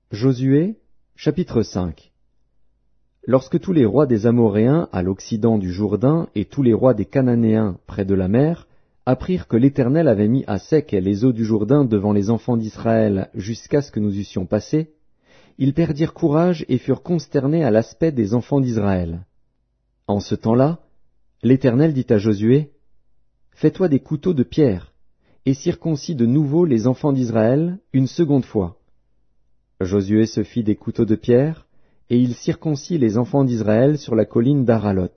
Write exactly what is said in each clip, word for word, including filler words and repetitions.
Josué, chapitre cinq. Lorsque tous les rois des Amoréens à l'occident du Jourdain et tous les rois des Cananéens près de la mer apprirent que l'Éternel avait mis à sec les eaux du Jourdain devant les enfants d'Israël jusqu'à ce que nous eussions passé, ils perdirent courage et furent consternés à l'aspect des enfants d'Israël. En ce temps-là, l'Éternel dit à Josué, « Fais-toi des couteaux de pierre, et circoncis de nouveau les enfants d'Israël une seconde fois. » Josué se fit des couteaux de pierre, et il circoncit les enfants d'Israël sur la colline d'Aralot.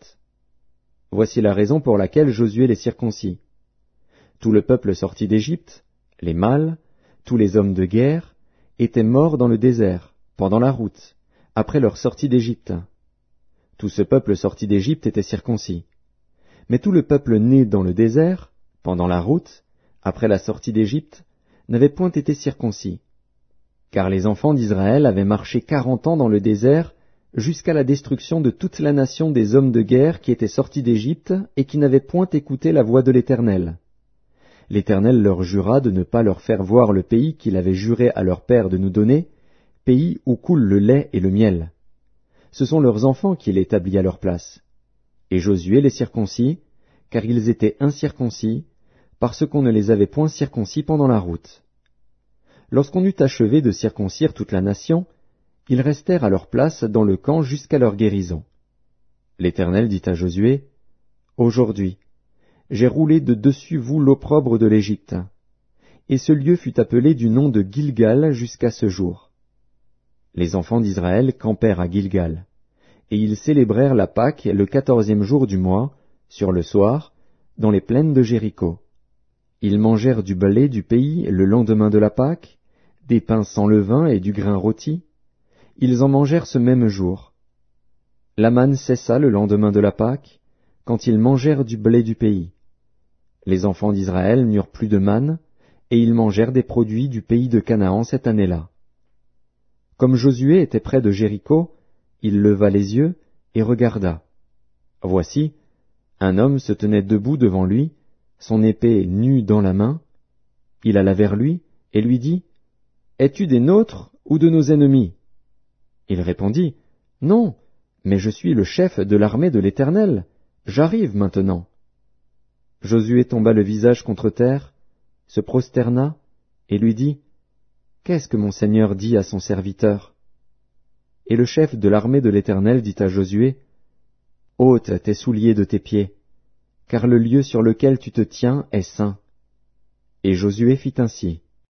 Voici la raison pour laquelle Josué les circoncit. Tout le peuple sorti d'Égypte, les mâles, tous les hommes de guerre, étaient morts dans le désert, pendant la route, après leur sortie d'Égypte. Tout ce peuple sorti d'Égypte était circoncis. Mais tout le peuple né dans le désert, pendant la route, après la sortie d'Égypte, n'avait point été circoncis. Car les enfants d'Israël avaient marché quarante ans dans le désert, jusqu'à la destruction de toute la nation des hommes de guerre qui étaient sortis d'Égypte et qui n'avaient point écouté la voix de l'Éternel. L'Éternel leur jura de ne pas leur faire voir le pays qu'il avait juré à leur père de nous donner, pays où coule le lait et le miel. Ce sont leurs enfants qu'il établit à leur place. Et Josué les circoncit, car ils étaient incirconcis, parce qu'on ne les avait point circoncis pendant la route. Lorsqu'on eut achevé de circoncire toute la nation, ils restèrent à leur place dans le camp jusqu'à leur guérison. L'Éternel dit à Josué, « Aujourd'hui, j'ai roulé de dessus vous l'opprobre de l'Égypte. » Et ce lieu fut appelé du nom de Gilgal jusqu'à ce jour. Les enfants d'Israël campèrent à Gilgal, et ils célébrèrent la Pâque le quatorzième jour du mois, sur le soir, dans les plaines de Jéricho. Ils mangèrent du blé du pays le lendemain de la Pâque, des pains sans levain et du grain rôti. Ils en mangèrent ce même jour. La manne cessa le lendemain de la Pâque, quand ils mangèrent du blé du pays. Les enfants d'Israël n'eurent plus de manne, et ils mangèrent des produits du pays de Canaan cette année-là. Comme Josué était près de Jéricho, il leva les yeux et regarda. Voici, un homme se tenait debout devant lui, son épée nue dans la main. Il alla vers lui et lui dit, « Es-tu des nôtres ou de nos ennemis ?» Il répondit, « Non, mais je suis le chef de l'armée de l'Éternel. J'arrive maintenant. » Josué tomba le visage contre terre, se prosterna et lui dit, « Qu'est-ce que mon Seigneur dit à son serviteur ?» Et le chef de l'armée de l'Éternel dit à Josué, « Ôte tes souliers de tes pieds, car le lieu sur lequel tu te tiens est saint. » Et Josué fit ainsi.